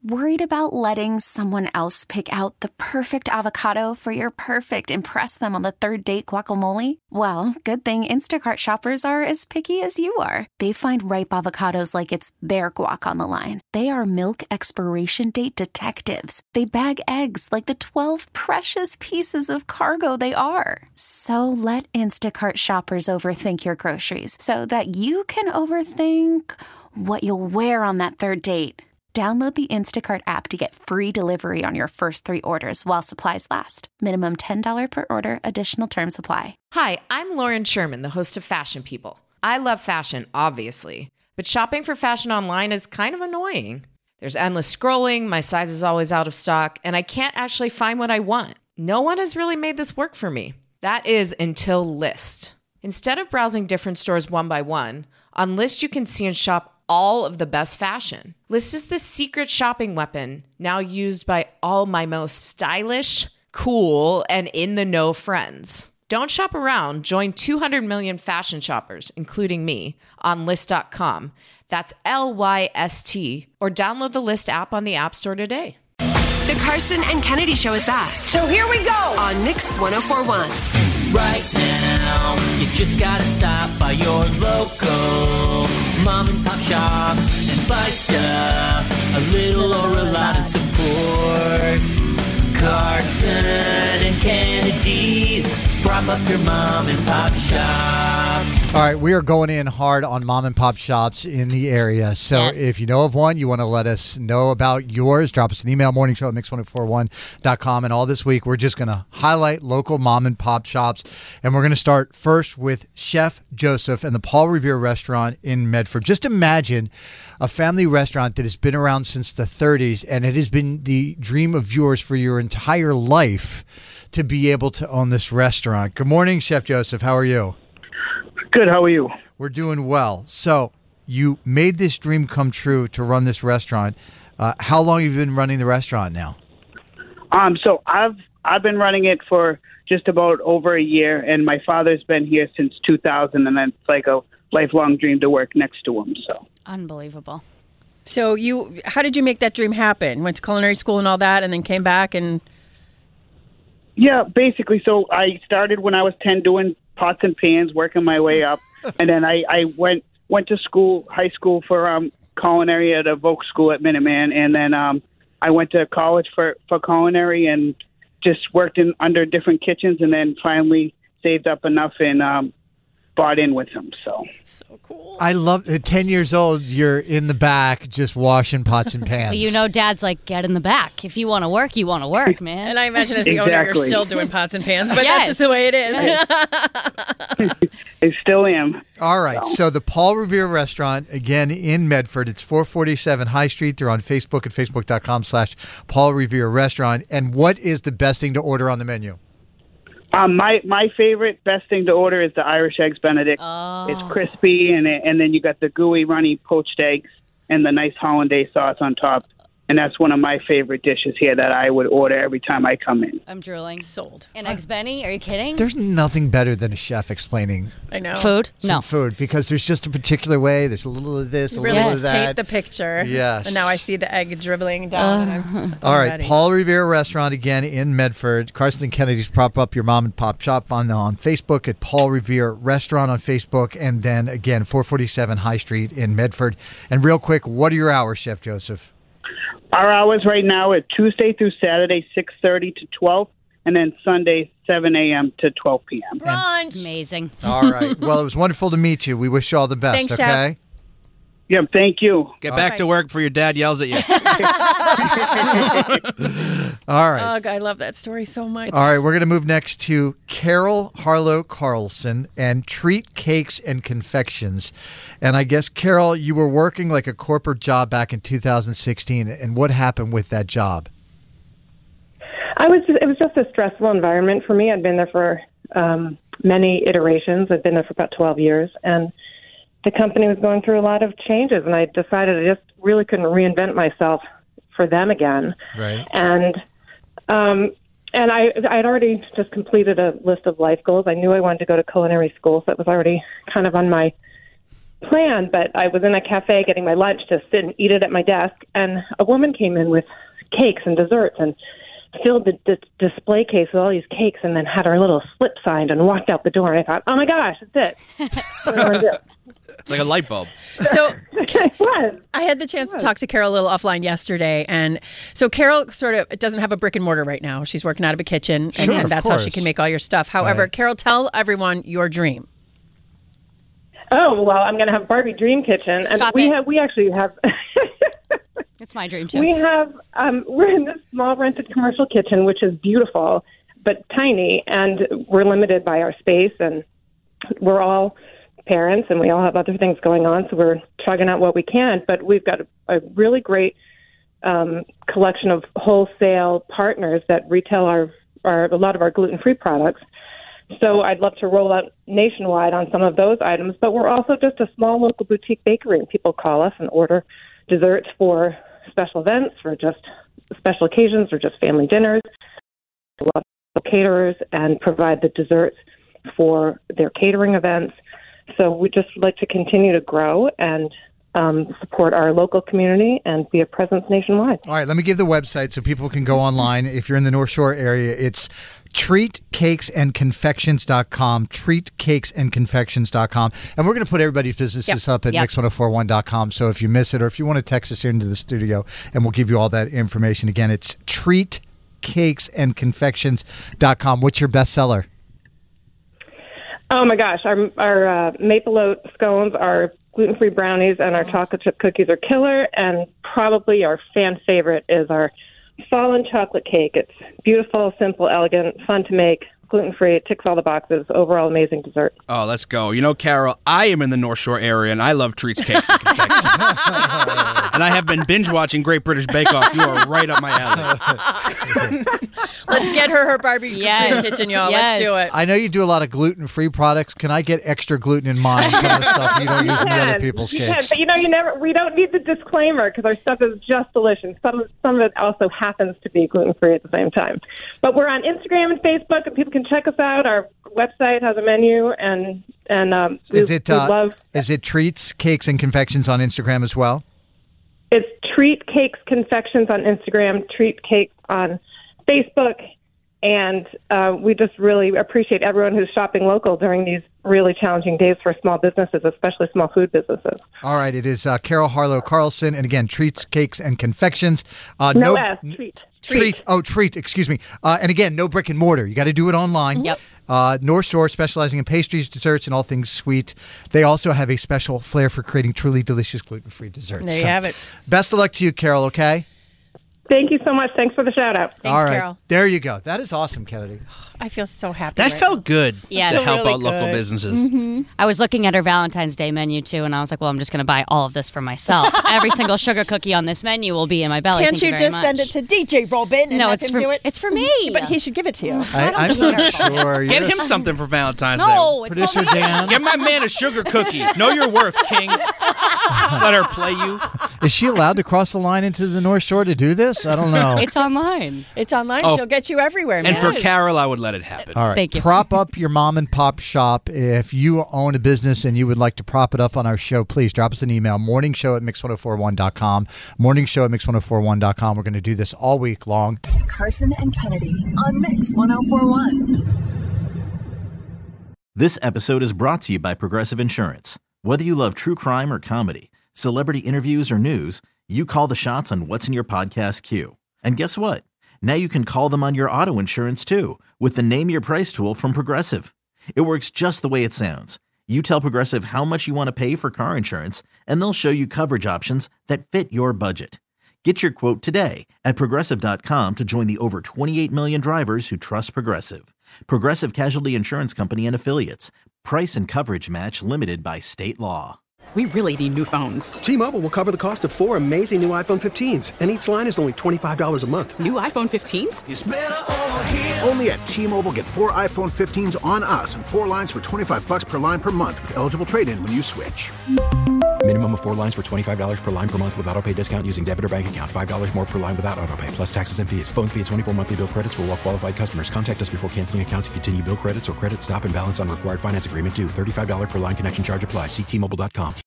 Worried about letting someone else pick out the perfect avocado for your perfect impress them on the third date guacamole? Well, good thing Instacart shoppers are as picky as you are. They find ripe avocados like it's their guac on the line. They are milk expiration date detectives. They bag eggs like the 12 precious pieces of cargo they are. So let Instacart shoppers overthink your groceries so that you can overthink what you'll wear on that third date. Download the Instacart app to get free delivery on your first 3 orders while supplies last. Minimum $10 per order. Additional terms apply. Hi, I'm Lauren Sherman, the host of Fashion People. I love fashion, obviously, but shopping for fashion online is kind of annoying. There's endless scrolling, my size is always out of stock, and I can't actually find what I want. No one has really made this work for me. That is until Lyst. Instead of browsing different stores one by one, on Lyst you can see and shop all of the best fashion. Lyst is the secret shopping weapon now used by all my most stylish, cool, and in-the-know friends. Don't shop around. Join 200 million fashion shoppers, including me, on Lyst.com. That's Lyst, or download the Lyst app on the App Store today. The Carson and Kennedy Show is back. So here we go. On Mix 104.1. Right now, you just gotta stop by your local mom and pop shop and buy stuff, a little or a lot, and support Carson and Kennedy's. Prop up your mom and pop shop. All right, we are going in hard on mom and pop shops in the area. So if you know of one, you want to let us know about yours, drop us an email, morningshow@mix1041.com. And all this week, we're just going to highlight local mom and pop shops. And we're going to start first with Chef Joseph and the Paul Revere restaurant in Medford. Just imagine a family restaurant that has been around since the 30s, and it has been the dream of yours for your entire life to be able to own this restaurant. Good morning, Chef Joseph. How are you? Good. How are you? We're doing well. So you made this dream come true to run this restaurant. How long have you been running the restaurant now? So I've been running it for just about over a year, and my father's been here since 2000, and it's like a lifelong dream to work next to him. So unbelievable. So how did you make that dream happen? Went to culinary school and all that, and then came back and... Yeah, basically. So I started when I was 10 doing pots and pans, working my way up. And then I went to school, high school for culinary at a Voc school at Minuteman. And then I went to college for culinary and just worked under different kitchens, and then finally saved up enough and bought in with them. So cool. I love at 10 years old, you're in the back just washing pots and pans. You know, Dad's like, get in the back. If you want to work, you want to work, man. And I imagine as the owner, you're still doing pots and pans, but that's just the way it is. I still am. All right. So the Paul Revere restaurant, again, in Medford. It's 447 High Street. They're on Facebook at facebook.com/Paul Revere Restaurant. And what is the best thing to order on the menu? My favorite, best thing to order is the Irish Eggs Benedict. Oh. It's crispy, and then you got the gooey, runny poached eggs and the nice hollandaise sauce on top. And that's one of my favorite dishes here that I would order every time I come in. I'm drooling. Sold. And Eggs Benny? Are you kidding? There's nothing better than a chef explaining I know. Food? No. food, because there's just a particular way. There's a little of this, a Really little of that. paint the picture. Yes. And now I see the egg dribbling down. And I'm All right, ready. Paul Revere Restaurant again in Medford. Carson and Kennedy's prop up your mom and pop shop on Facebook at Paul Revere Restaurant on Facebook, and then again 447 High Street in Medford. And real quick, what are your hours, Chef Joseph? Our hours right now are Tuesday through Saturday, 6:30 to 12, and then Sunday, 7 a.m. to 12 p.m. Brunch. Amazing. All right. Well, it was wonderful to meet you. We wish you all the best, Thanks, okay? Chef. Yep, thank you. Get back to work before your dad yells at you. All right. Ugh, I love that story so much. All right, we're going to move next to Carol Harlow Carlson and Treat Cakes and Confections. And I guess, Carol, you were working like a corporate job back in 2016. And what happened with that job? It was just a stressful environment for me. I'd been there for many iterations. I'd been there for about 12 years. And the company was going through a lot of changes. And I decided I just really couldn't reinvent myself for them again. Right. And I'd already just completed a list of life goals. I knew I wanted to go to culinary school, so it was already kind of on my plan, but I was in a cafe getting my lunch to sit and eat it at my desk, and a woman came in with cakes and desserts and filled the display case with all these cakes and then had her little slip signed and walked out the door. And I thought, oh my gosh, that's it. It's like a light bulb. So I had the chance to talk to Carol a little offline yesterday. And so Carol sort of doesn't have a brick and mortar right now. She's working out of a kitchen, and that's how she can make all your stuff. However, Carol, tell everyone your dream. Oh, well, I'm going to have Barbie Dream Kitchen. And we actually have... It's my dream, too. We have, we're in this small rented commercial kitchen, which is beautiful, but tiny, and we're limited by our space, and we're all parents, and we all have other things going on, so we're chugging out what we can, but we've got a really great collection of wholesale partners that retail a lot of our gluten-free products. So I'd love to roll out nationwide on some of those items, but we're also just a small local boutique bakery, and people call us and order desserts for special events, for just special occasions, or just family dinners. We love caterers and provide the desserts for their catering events. So we just like to continue to grow and support our local community and be a presence nationwide. All right, let me give the website so people can go online. If you're in the North Shore area, it's treatcakesandconfections.com, treatcakesandconfections.com. And we're going to put everybody's businesses up at mix1041.com. So if you miss it, or if you want to text us here into the studio, and we'll give you all that information. Again, it's treatcakesandconfections.com. What's your bestseller? Oh my gosh, our maple oat scones, our gluten-free brownies, and our chocolate chip cookies are killer, and probably our fan favorite is our fallen chocolate cake. It's beautiful, simple, elegant, fun to make, gluten-free. It ticks all the boxes. Overall, amazing dessert. Oh, let's go. You know, Carol, I am in the North Shore area, and I love Treats, Cakes, and Confections. And I have been binge-watching Great British Bake Off. You are right up my alley. Let's get her Barbie Dream Kitchen, y'all. Let's do it. I know you do a lot of gluten-free products. Can I get extra gluten in mine? Some of the stuff you don't use in the other people's cakes. But we don't need the disclaimer because our stuff is just delicious. Some of it also happens to be gluten-free at the same time. But we're on Instagram and Facebook, and people can check us out. Our website has a menu, and is it Treats, Cakes, and Confections on Instagram as well? It's Treat Cakes Confections on Instagram, Treat Cakes on Facebook, and we just really appreciate everyone who's shopping local during these really challenging days for small businesses, especially small food businesses. All right, it is Carol Harlow Carlson, and again, Treats, Cakes, and Confections. Treat. Oh, Treat, excuse me. And again, no brick and mortar. You got to do it online. Yep. North Shore, specializing in pastries, desserts, and all things sweet. They also have a special flair for creating truly delicious gluten-free desserts. There you have it. Best of luck to you, Carol, okay? Thank you so much. Thanks for the shout-out. Thanks, all right. Carol. There you go. That is awesome, Kennedy. I feel so happy. That felt good to help really out local good. businesses. Mm-hmm. I was looking at her Valentine's Day menu, too, and I was like, well, I'm just going to buy all of this for myself. Every single sugar cookie on this menu will be in my belly. Can't Thank you very just much. send it to DJ Robin and have him do it? It's for me. But he should give it to you. I'm not sure. Get him something for Valentine's No, Day. it's Producer for me. Dan. Get my man a sugar cookie. Know your worth, King. Let her play you. Is she allowed to cross the line into the North Shore to do this? I don't know. It's online. It's online. Oh. She'll get you everywhere, man. And for Carol, I would let it happen. All right. Thank you. Prop up your mom and pop shop. If you own a business and you would like to prop it up on our show, please drop us an email. morningshow@mix1041.com. morningshow@mix1041.com. We're going to do this all week long. Carson and Kennedy on Mix 1041. This episode is brought to you by Progressive Insurance. Whether you love true crime or comedy, celebrity interviews or news, you call the shots on what's in your podcast queue. And guess what? Now you can call them on your auto insurance too with the Name Your Price tool from Progressive. It works just the way it sounds. You tell Progressive how much you want to pay for car insurance, and they'll show you coverage options that fit your budget. Get your quote today at Progressive.com to join the over 28 million drivers who trust Progressive. Progressive Casualty Insurance Company and Affiliates. Price and coverage match limited by state law. We really need new phones. T-Mobile will cover the cost of 4 amazing new iPhone 15s, and each line is only $25 a month. New iPhone 15s? It's better over here. Only at T-Mobile, get 4 iPhone 15s on us and 4 lines for $25 per line per month with eligible trade-in when you switch. Minimum of 4 lines for $25 per line per month with autopay discount using debit or bank account. $5 more per line without autopay, plus taxes and fees. Phone fee at 24 monthly bill credits for well-qualified customers. Contact us before canceling account to continue bill credits or credit stop and balance on required finance agreement due. $35 per line connection charge applies. See T-Mobile.com.